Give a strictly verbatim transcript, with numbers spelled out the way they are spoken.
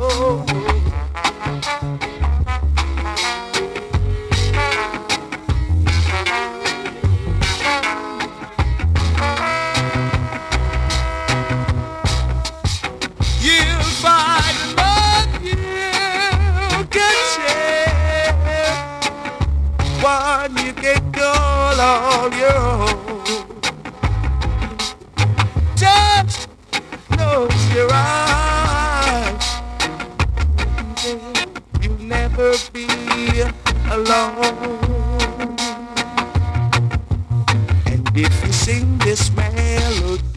You'll find love you can share, one you can call on your own. Just close your eyes, you'll never be alone. And if you sing this melody